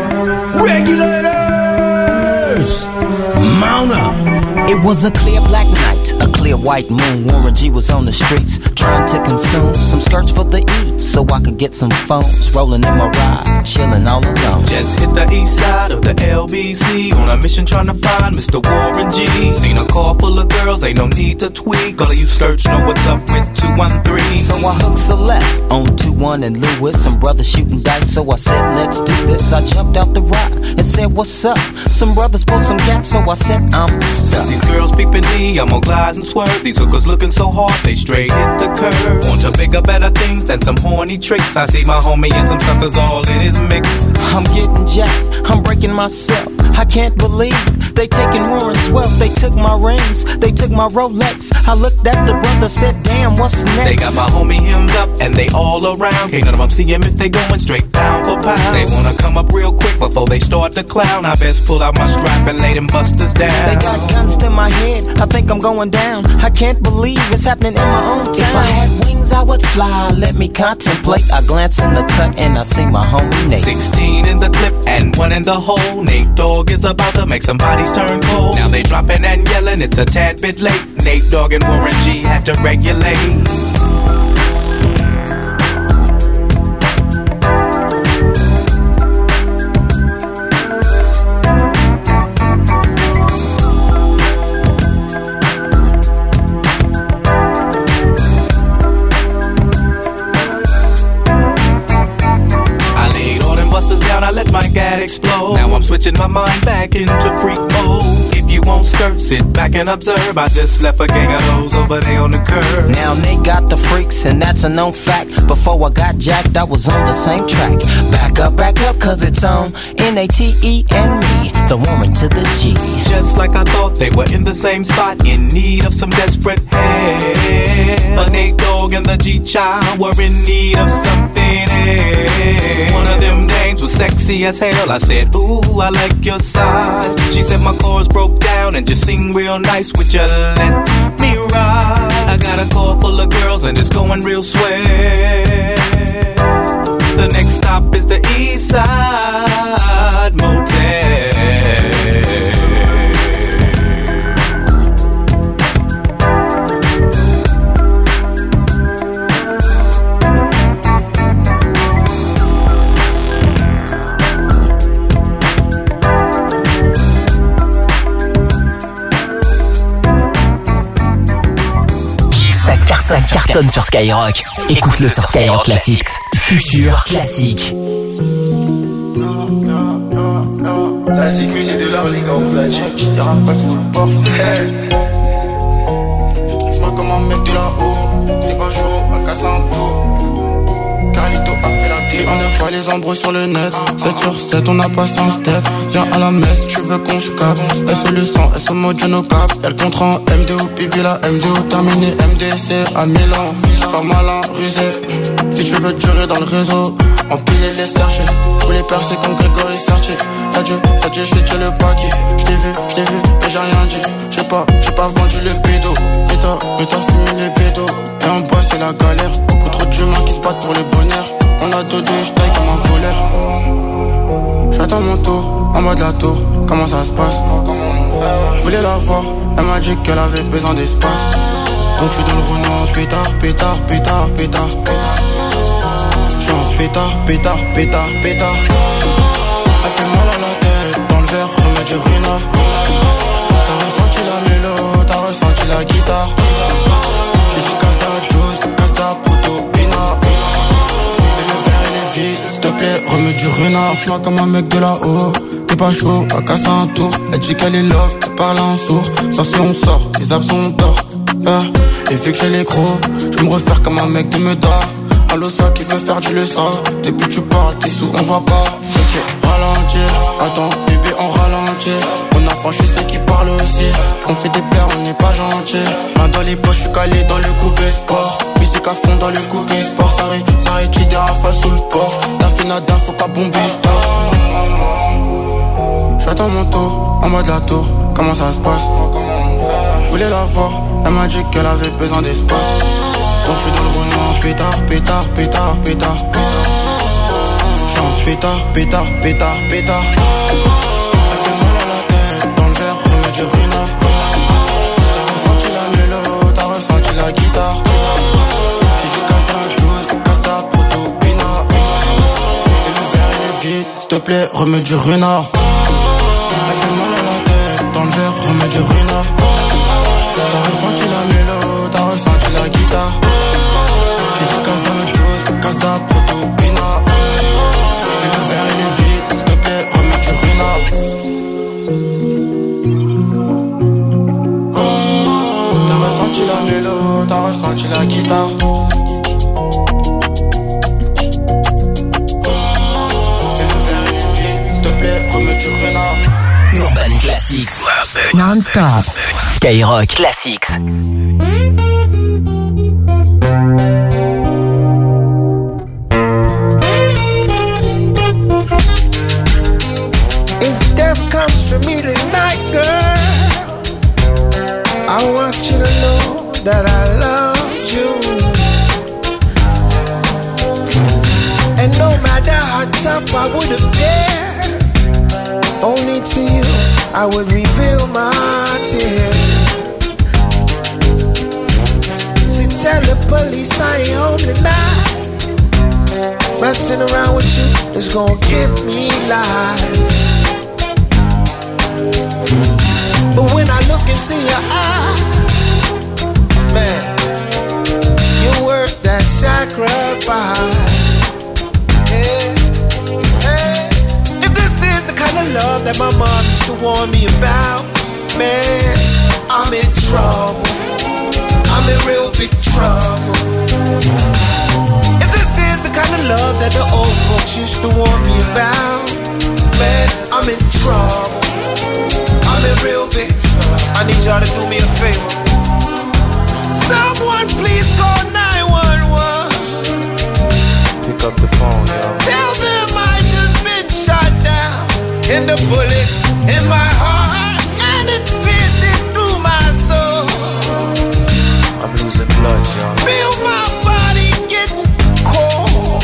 Regulators! Mount up! It was a clear black night, a clear white moon. Warren G was on the streets, trying to consume some skirts for the E, so I could get some phones. Rolling in my ride, chilling all alone. Just hit the east side of the LBC, on a mission trying to find Mr. Warren G. Seen a car full of girls, ain't no need to tweak. All of you skirts know what's up with 213. So I hooked a left on 21 and Lewis. Some brothers shooting dice, so I said, let's do this. I jumped out the ride and said, what's up? Some brothers pulled some gas, so I said, I'm stuck. These girls peeping me, I'm gonna glide and swerve. These hookers looking so hard, they straight hit the curve. Want to bigger, better things than some horny tricks. I see my homie and some suckers all in his mix. I'm getting jacked, I'm breaking myself. I can't believe they taking Warren's wealth. They took my rings, they took my Rolex. I looked at the brother, said, damn, what's next? They got my homie hemmed up and they all around. Can't none of them see him if they going straight down for pound. They wanna come up real quick before they start to clown. I best pull out my strap and lay them busters down. They got guns to my head, I think I'm going down. I can't believe it's happening in my own town. If I had wings, I would fly, let me contemplate. I glance in the cut and I see my homie Nate. 16 in the clip and 1 in the hole. Nate Dogg is about to make some bodies turn cold. Now they dropping and yelling, it's a tad bit late. Nate Dogg and Warren G had to regulate. I let my gat explode. Now I'm switching my mind back into freak mode. If you won't skirt, sit back and observe. I just left a gang of those over there on the curb. Now they got the freaks and that's a known fact. Before I got jacked, I was on the same track. Back up, cause it's on N-A-T-E and me, the woman to the G. Just like I thought, they were in the same spot, in need of some desperate help. But Nate Dogg and the G-Child were in need of something else. One of them dames was sexy as hell. I said, ooh, I like your size. She said my chords broke down and just sing real nice. Would you let me ride? I got a car full of girls and it's going real swell. The next stop is the East Side Motel. Ça cartonne sur Skyrock. Écoute-le sur Skyrock Classics. Futur classique. Classique, mais c'est de l'art, les gars, on vous a dit. J'étais rafale sous le Porsche. Traite-moi comme un mec de là-haut. T'es pas chaud, à casser un tour. Carlito a fait la tête. On n'aime pas les embrouilles sur le net. 7 sur 7, on n'a pas sans step. Viens à la messe, tu veux qu'on se capte. SO le sang, SO mode no cap. Y'a le contrat en MDO, pipi la MDO terminé. MDC à Milan, fiche pas malin, rusé. Si tu veux durer dans le réseau, empiler les sergés. Tous les percer comme Grégory Sertier. T'as dû chuter le paquet. J't'ai vu, mais j'ai rien dit. J'ai pas vendu le bédo. Mais t'as fumé les bédos. Et en bas c'est la galère. Beaucoup trop d'humains qui se battent pour le bonheur. On a deux j'taille comme un voleur. J'attends mon tour, en bas de la tour. Comment ça se passe? Je voulais la voir, elle m'a dit qu'elle avait besoin d'espace. Donc j'suis dans le Renault, pétard. J'suis en pétard. Elle fait mal à la tête, dans le verre, remets du runard. T'as ressenti la mélo, t'as ressenti la guitare. J'ai dit casse ta juice, casse ta proto, pinard. Et le verre il est vide, s'il te plaît, remets du renard. Fais-moi comme un mec de là-haut, t'es pas chaud, à casser un tour. Elle dit qu'elle est love, elle parle en sourd. Sauf si on sort, les absents tort. Et vu que j'ai les crocs, je vais me refaire comme un mec de Meda. Allo ça qui veut faire du le ça. Depuis tu parles, t'es sous, on va pas. Ok, ralentir, attends, bébé on ralentit. On a franchi ceux qui parlent aussi. On fait des blagues, on n'est pas gentil. Main dans les poches, je suis calé dans le coupé sport. Musique à fond dans le coupé sport. Ça rétire des rafales sous le port. T'as fait nada, faut pas bomber le torse. J'attends mon tour, en mode la tour. Comment ça se passe? Je voulais la voir, elle m'a dit qu'elle avait besoin d'espace. Donc je suis dans le Renoir, pétard, pétard, pétard, pétard. J'suis en pétard, pétard, pétard, pétard. Elle fait mal à la tête, dans le verre, remets du renard. T'as ressenti la mélo, t'as ressenti la guitare. J'ai dit casse ta juice, casse ta proto, pina. Et le verre il est vide, s'il te plaît, remets du renard. Elle fait mal à la tête, dans le verre, remets du renard. T'as ressenti la mélo, t'as ressenti la guitare. J'ai dit casse ta juice, casse ta proto, pina. Et le verre il est vide, s'il te plaît, remets du renard. T'as ressenti la mélo, t'as ressenti la guitare. Et le verre il est vide, s'il te plaît, remets du renard. Urban Classics. Non-stop. Skyrock Classics. If death comes for me tonight, girl, I want you to know that I love you. And no matter how tough I would have dared, only to you I would reveal my tears. So tell the police I ain't home tonight. Messing around with you is gonna give me life. But when I look into your eyes, man, you're worth that sacrifice. Love that my mom used to warn me about, man, I'm in trouble. I'm in real big trouble. If this is the kind of love that the old folks used to warn me about, man, I'm in trouble. I'm in real big trouble. I need y'all to do me a favor. Someone please call 911. Pick up the phone, yo. Tell them I just been shot down. And the bullets in my heart, and it's piercing through my soul. I'm losing blood, y'all. Feel my body getting cold.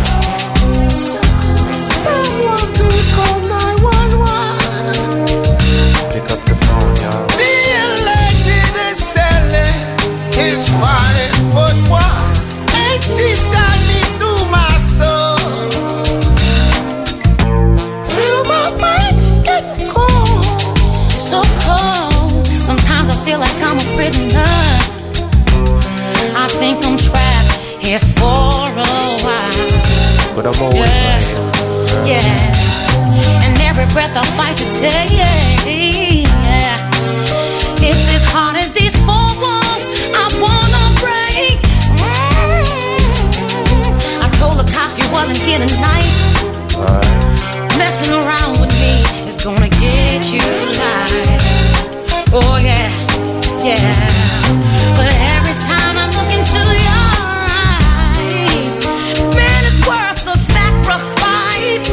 Someone please call 911. Pick up the phone, y'all. The legend is selling his 5'1", and she shot me through my soul. So cold, sometimes I feel like I'm a prisoner. I think I'm trapped here for a while. But I'm always right here. Yeah, and every breath I fight to take. Yeah, it's as hard as these four walls I wanna break. I told the cops you wasn't here tonight. Messing around with me is gonna get you live. Oh yeah, yeah. But every time I look into your eyes, man, it's worth the sacrifice.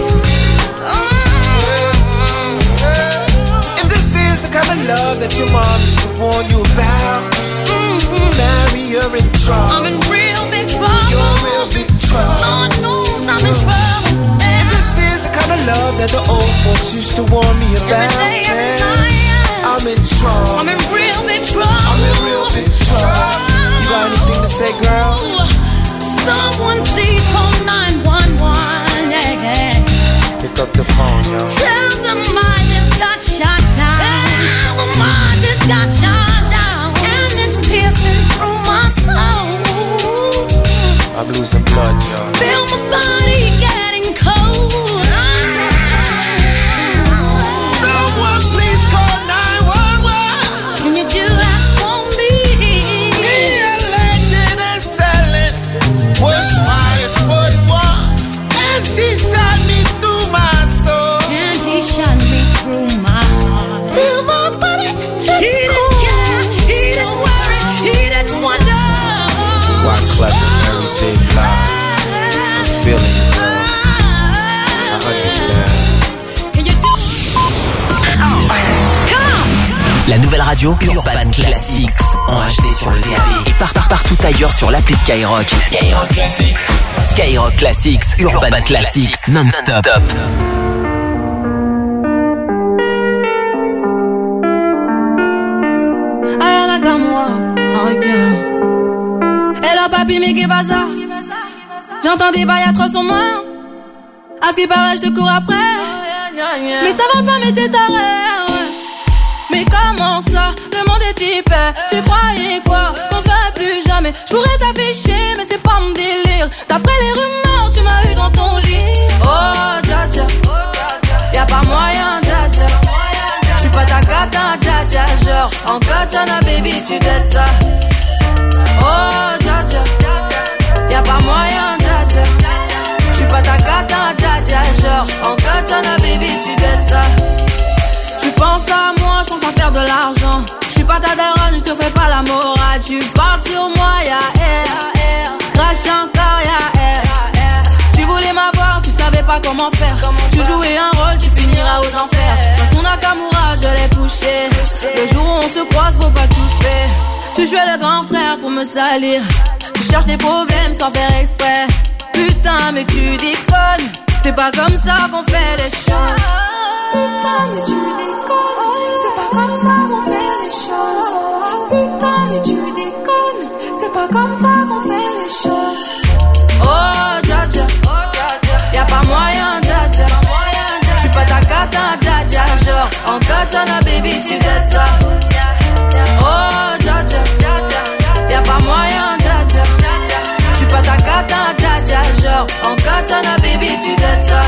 If this is the kind of love that your mom used to warn you about, Mary, you're in trouble. I'm in real big trouble. You're in real big trouble. Lord knows I'm in trouble. If this is the kind of love that the old folks used to warn me about, man, I'm in trouble. I'm in real big trouble. I'm in real big trouble. You got anything to say, girl? Someone please call 911. Yeah. Pick up the phone, yo. Tell them I just got shot down. Tell them I just got shot down. And it's piercing through my soul. I'm losing blood, yo. Feel my body getting cold. Someone please call 911. Can you do that for me? The legend is selling was 5'1", and she shot me through my soul. And he shot me clap with Mary J. Blige. I'm feeling you, girl. I understand. La nouvelle radio Urban Classics en HD sur le DAB et partout ailleurs sur l'appli Skyrock. Skyrock Classics. Skyrock Classics, Urban Classics, non-stop. Ayana Gamwa, regarde. Hello papi, mais qu'est-ce que ça? J'entends des bails atroces en moi. À ce qui paraît, je te cours après. Mais ça va pas, mais t'es taré. Mais comment ça, le monde est hyper. Tu croyais quoi, qu'on se verrait plus jamais. Je pourrais t'afficher, mais c'est pas mon délire. D'après les rumeurs, tu m'as eu dans ton lit. Oh, dja dja, y'a pas moyen, dja dja. J'suis pas ta cata, dja dja. Genre, en katana, baby, tu dettes ça. Oh, dja dja, y'a pas moyen, dja dja. J'suis pas ta cata, dja dja. Genre, en katana, baby, tu dettes ça. Tu penses à moi, je pense à faire de l'argent. Je suis pas ta daronne, je te fais pas la morale. Tu parles sur moi, y'a air. Crash encore, y'a air. Tu voulais m'avoir, tu savais pas comment faire. Tu jouais un rôle, tu finiras aux enfers. Dans son Nakamura, je l'ai couché. Le jour où on se croise, faut pas tout faire. Tu jouais le grand frère pour me salir. Tu cherches des problèmes sans faire exprès. Putain, mais tu déconnes. C'est pas comme ça qu'on fait les choses. Putain, mais tu déconnes. C'est pas comme ça qu'on fait les choses. Putain, mais tu déconnes. C'est pas comme ça qu'on fait les choses. Oh, dja dja, y'a pas moyen, dja dja. J'suis pas ta cata, dja dja. Genre, en katana, baby, tu dettes ça. Oh, dja dja, y'a pas moyen, dja dja. J'suis pas ta cata, dja dja. Genre, en katana, baby, tu dettes ça.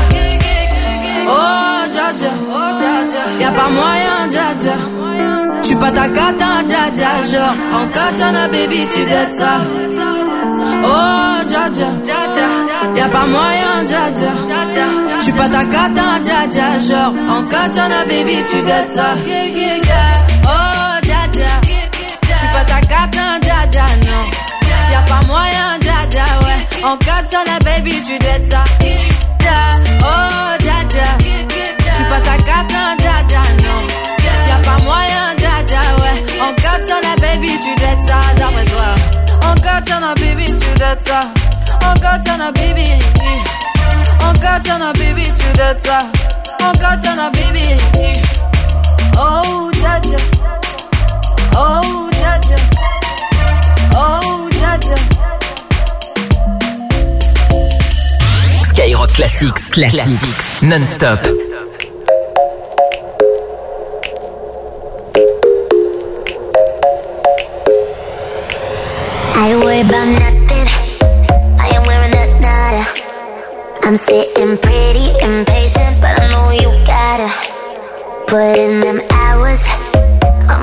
Oh, dja dja, y'a pas moyen, dja dja. J'suis pas ta cata, dja dja. Genre, en katana, baby, tu dettes ça. Oh, dja dja, y'a pas moyen, dja dja. J'suis pas ta cata, dja dja. Genre, en katana, baby, tu dettes ça. Oh, dja dja, j'suis pas ta cata, dja dja, non. Y'a pas moyen, dja dja, ouais. En katana, baby, tu dettes ça. Oh, dja dja, j'suis pas ta cata, dja dja, non. Y'a pas moyen, dja dja, ouais. En katana, baby, tu dettes ça, d'après toi. En katana, baby, tu dettes ça. En katana, baby. En katana, baby, tu dettes ça. En katana, baby. Oh, dja dja. Oh, dja dja. Oh, dja dja. Skyrock Classics, non-stop. I worry about nothing. I am wearing a nada. I'm sitting pretty impatient, but I know you gotta put in them